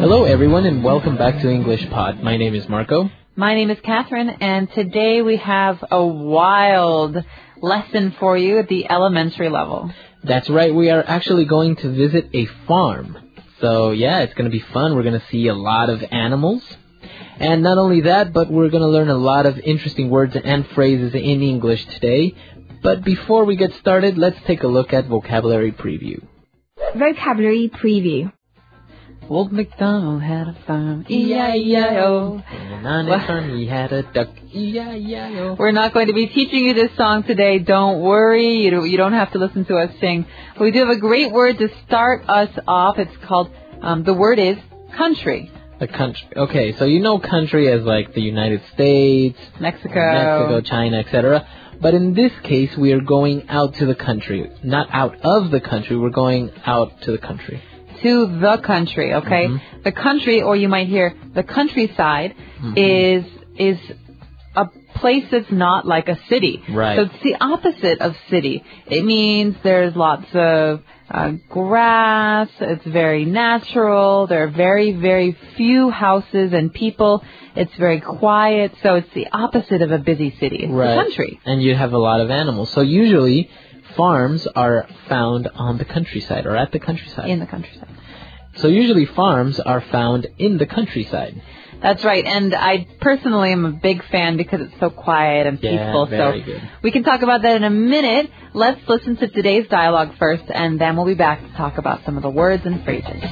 Hello everyone and welcome back to English Pod. My name is Marco. My name is Catherine, and today we have a wild lesson for you at the elementary level. That's right, we are actually going to visit a farm. So yeah, it's going to be fun. We're going to see a lot of animals. And not only that, but we're going to learn a lot of interesting words and phrases in English today. But before we get started, let's take a look at Vocabulary Preview. Vocabulary Preview. Old MacDonald had a farm, E-I-E-I-O. And on his farm he had a duck, E-I-E-I-O. We're not going to be teaching you this song today. Don't worry. You don't have to listen to us sing. We do have a great word to start us off. It's called, the word is country. The country. Okay, so you know country as like the United States, Mexico, China, etc. But in this case, we are going out to the country. Not out of the country, we're going out to the country. To the country, okay? Mm-hmm. The country, or you might hear the countryside, is a place that's not like a city. Right. So it's the opposite of city. It means there's lots of grass, it's very natural, there are very, very few houses and people, it's very quiet, so it's the opposite of a busy city. It's right. the country. And you have a lot of animals. So usually farms are found on the countryside or at the countryside. In the countryside. So usually farms are found in the countryside. That's right, and I personally am a big fan because it's so quiet and peaceful. Very so good. We can talk about that in a minute. Let's listen to today's dialogue first, and then we'll be back to talk about some of the words and phrases.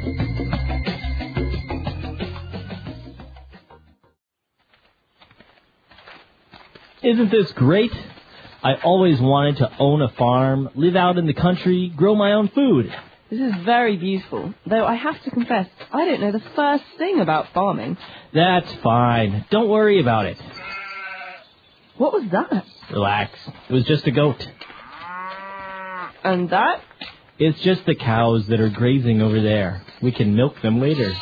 Isn't this great? I always wanted to own a farm, live out in the country, grow my own food. This is very beautiful, though I have to confess, I don't know the first thing about farming. That's fine. Don't worry about it. What was that? Relax. It was just a goat. And that? It's just the cows that are grazing over there. We can milk them later.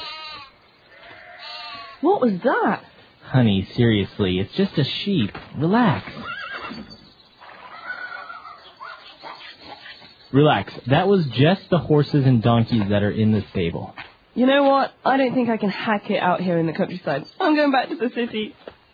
What was that? Honey, seriously, it's just a sheep. Relax. Relax. That was just the horses and donkeys that are in the stable. You know what? I don't think I can hack it out here in the countryside. I'm going back to the city.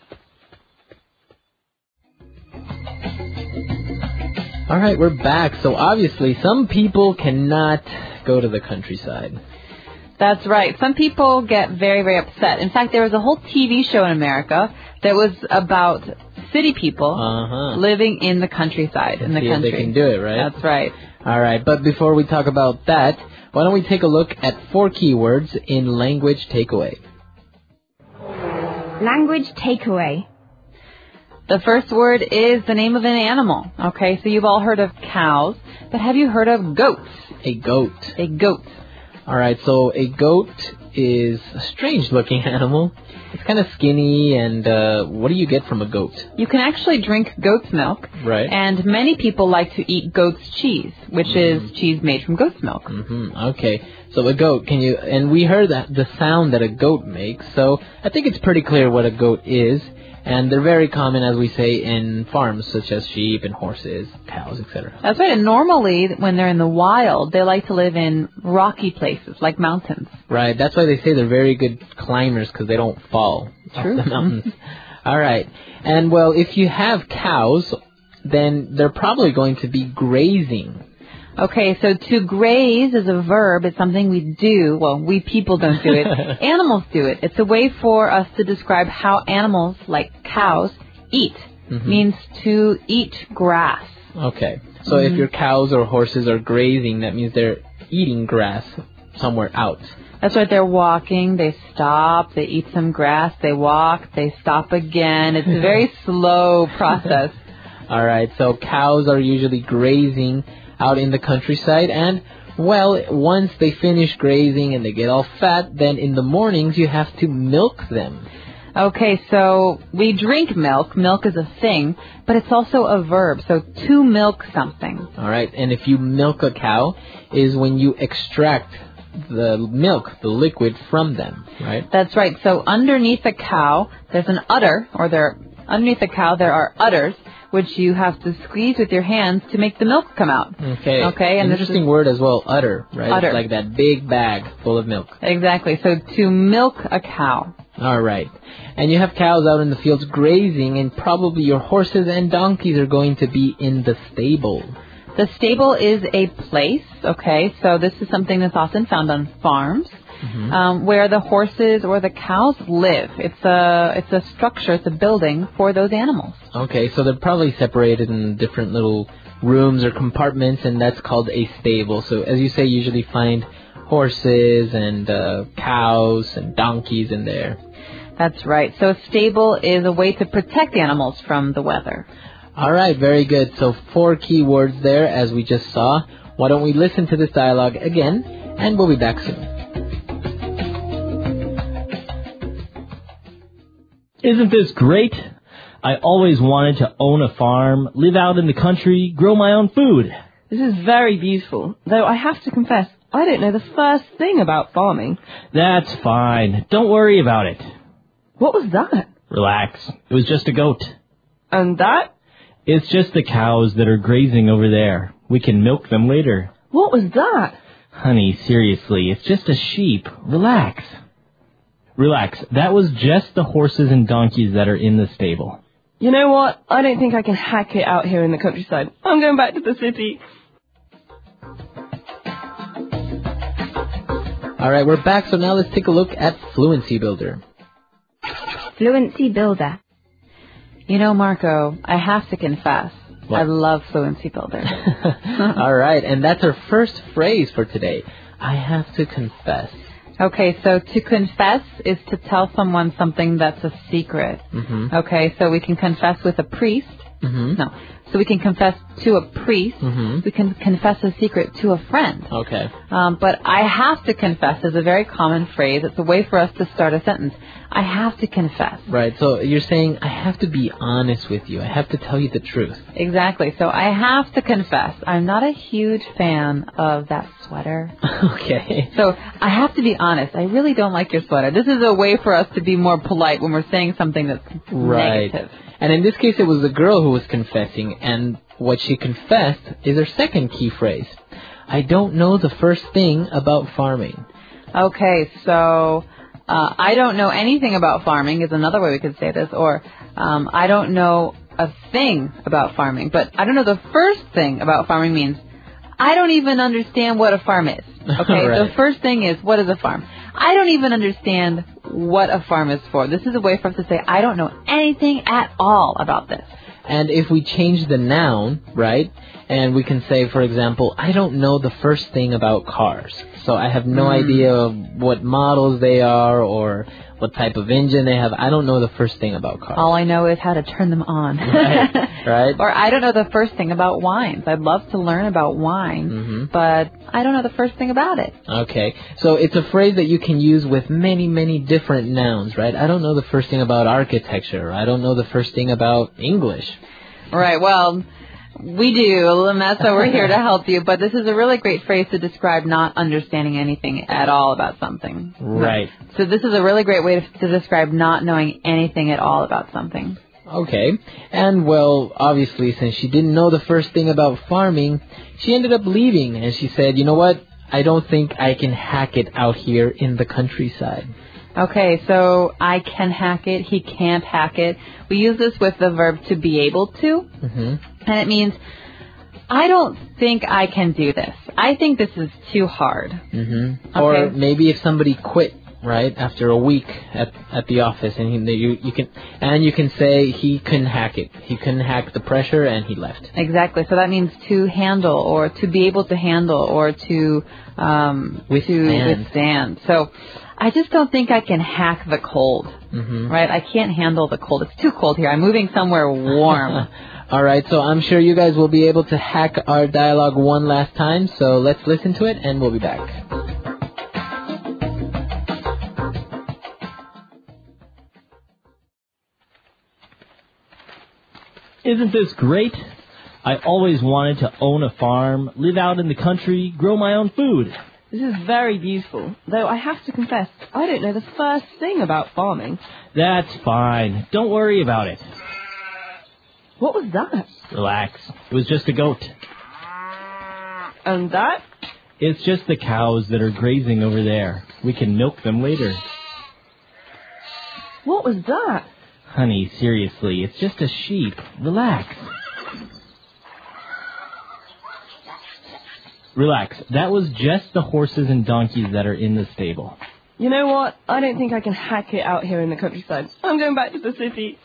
All right, we're back. So obviously some people cannot go to the countryside. That's right. Some people get very, very upset. In fact, there was a whole TV show in America that was about city people living in the countryside, in the country. If they can do it, right? That's right. All right, but before we talk about that, why don't we take a look at 4 keywords in Language Takeaway. Language Takeaway. The first word is the name of an animal. Okay, so you've all heard of cows, but have you heard of goats? A goat. A goat. All right, so a goat is a strange-looking animal. It's kind of skinny, and what do you get from a goat? You can actually drink goat's milk. Right. And many people like to eat goat's cheese, which is cheese made from goat's milk. Okay, so a goat, and we heard that the sound that a goat makes, so I think it's pretty clear what a goat is. And they're very common, as we say, in farms, such as sheep and horses, cows, etc. That's right. And normally, when they're in the wild, they like to live in rocky places, like mountains. Right. That's why they say they're very good climbers, because they don't fall off the mountains. All right. And, well, if you have cows, then they're probably going to be grazing. Okay, so to graze is a verb. It's something we do. Well, we people don't do it. Animals do it. It's a way for us to describe how animals, like cows, eat. Means to eat grass. Okay. So if your cows or horses are grazing, that means they're eating grass somewhere out. That's right. They're walking. They stop. They eat some grass. They walk. They stop again. It's a very slow process. All right. So cows are usually grazing out in the countryside, and well, once they finish grazing and they get all fat, then in the mornings you have to milk them. Okay, so we drink milk. Milk is a thing, but it's also a verb, so to milk something. All right, and if you milk a cow is when you extract the milk, the liquid from them, right? That's right. So underneath a cow, there's an udder, underneath the cow there are udders, which you have to squeeze with your hands to make the milk come out. Okay. Okay, and An interesting word as well, udder, right? Udder. It's like that big bag full of milk. Exactly. So to milk a cow. All right. And you have cows out in the fields grazing, and probably your horses and donkeys are going to be in the stable. The stable is a place, okay? So this is something that's often found on farms, where the horses or the cows live. It's a structure, it's a building for those animals. Okay, so they're probably separated in different little rooms or compartments, and that's called a stable. So as you say, you usually find horses and cows and donkeys in there. That's right. So a stable is a way to protect the animals from the weather. All right, very good. So 4 key words there, as we just saw. Why don't we listen to this dialogue again, and we'll be back soon. Isn't this great? I always wanted to own a farm, live out in the country, grow my own food. This is very beautiful, though I have to confess, I don't know the first thing about farming. That's fine. Don't worry about it. What was that? Relax. It was just a goat. And that? It's just the cows that are grazing over there. We can milk them later. What was that? Honey, seriously, it's just a sheep. Relax. Relax. That was just the horses and donkeys that are in the stable. You know what? I don't think I can hack it out here in the countryside. I'm going back to the city. All right, we're back, so now let's take a look at Fluency Builder. Fluency Builder. You know, Marco, I have to confess, What? I love Fluency Builder. All right, and that's our first phrase for today. I have to confess. Okay, so to confess is to tell someone something that's a secret. Okay, so we can confess with a priest. No. So we can confess to a priest. We can confess a secret to a friend. Okay. But I have to confess is a very common phrase. It's a way for us to start a sentence. I have to confess. Right, so you're saying, I have to be honest with you. I have to tell you the truth. Exactly. So I have to confess, I'm not a huge fan of that sweater. Okay. So I have to be honest. I really don't like your sweater. This is a way for us to be more polite when we're saying something that's Right. negative. And in this case, it was the girl who was confessing, and what she confessed is her second key phrase. I don't know the first thing about farming. Okay, so I don't know anything about farming is another way we could say this, or I don't know a thing about farming. But I don't know the first thing about farming means I don't even understand what a farm is. Okay, Right. The first thing is, what is a farm? I don't even understand what a farm is for. This is a way for us to say, I don't know anything at all about this. And if we change the noun, right, and we can say, for example, I don't know the first thing about cars. So I have no idea what models they are or what type of engine they have. I don't know the first thing about cars. All I know is how to turn them on. Right. Or I don't know the first thing about wines. I'd love to learn about wine, but I don't know the first thing about it. Okay. So it's a phrase that you can use with many, many different nouns, right? I don't know the first thing about architecture. I don't know the first thing about English. Right, well, we do, and that's why we're here to help you. But this is a really great phrase to describe not understanding anything at all about something. Right. So this is a really great way to describe not knowing anything at all about something. Okay. And, well, obviously, since she didn't know the first thing about farming, she ended up leaving. And she said, you know what? I don't think I can hack it out here in the countryside. Okay, so I can hack it, he can't hack it. We use this with the verb to be able to. And it means, I don't think I can do this. I think this is too hard. Or maybe if somebody quit, right, after a week at the office, and you can say he couldn't hack it. He couldn't hack the pressure, and he left. Exactly. So that means to handle, or to be able to handle, or to withstand. So I just don't think I can hack the cold. Right? I can't handle the cold. It's too cold here. I'm moving somewhere warm. All right, so I'm sure you guys will be able to hack our dialogue one last time. So let's listen to it, and we'll be back. Isn't this great? I always wanted to own a farm, live out in the country, grow my own food. This is very beautiful, though I have to confess, I don't know the first thing about farming. That's fine. Don't worry about it. What was that? Relax. It was just a goat. And that? It's just the cows that are grazing over there. We can milk them later. What was that? Honey, seriously, it's just a sheep. Relax. Relax. That was just the horses and donkeys that are in the stable. You know what? I don't think I can hack it out here in the countryside. I'm going back to the city.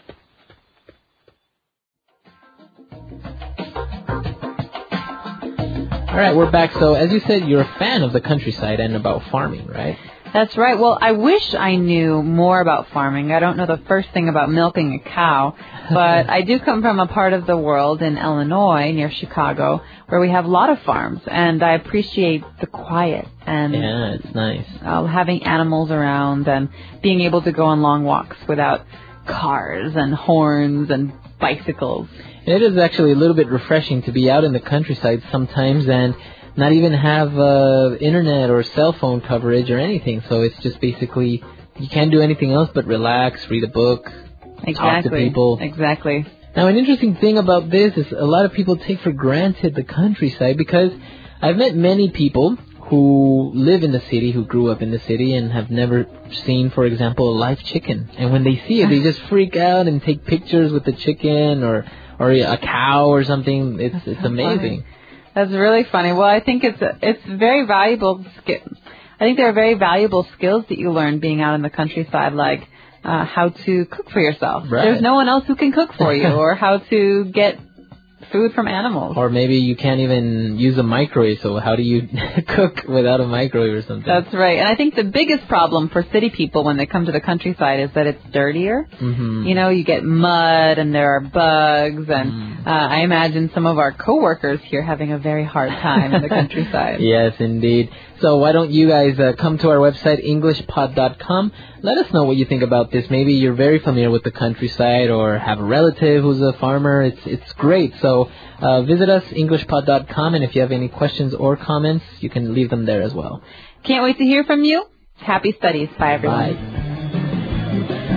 All right, we're back. So, as you said, you're a fan of the countryside and about farming, right? That's right. Well, I wish I knew more about farming. I don't know the first thing about milking a cow, but I do come from a part of the world in Illinois, near Chicago, where we have a lot of farms, and I appreciate the quiet and Yeah, it's nice. having animals around and being able to go on long walks without cars and horns and bicycles. It is actually a little bit refreshing to be out in the countryside sometimes and not even have internet or cell phone coverage or anything. So it's just basically you can't do anything else but relax, read a book, talk to people. Exactly. Now, an interesting thing about this is a lot of people take for granted the countryside because I've met many people who live in the city, who grew up in the city and have never seen, for example, a live chicken. And when they see it, they just freak out and take pictures with the chicken or a cow or something. It's amazing. Funny. That's really funny. Well, I think it's very valuable. I think there are very valuable skills that you learn being out in the countryside, like how to cook for yourself. Right. There's no one else who can cook for you, or how to get food from animals. Or maybe you can't even use a microwave, so how do you cook without a microwave or something? That's right. And I think the biggest problem for city people when they come to the countryside is that it's dirtier. Mm-hmm. You know, you get mud and there are bugs, and I imagine some of our coworkers here having a very hard time in the countryside. Yes, indeed. So why don't you guys come to our website, EnglishPod.com. Let us know what you think about this. Maybe you're very familiar with the countryside or have a relative who's a farmer. It's great. So visit us, EnglishPod.com, and if you have any questions or comments, you can leave them there as well. Can't wait to hear from you. Happy studies. Bye, everyone. Bye.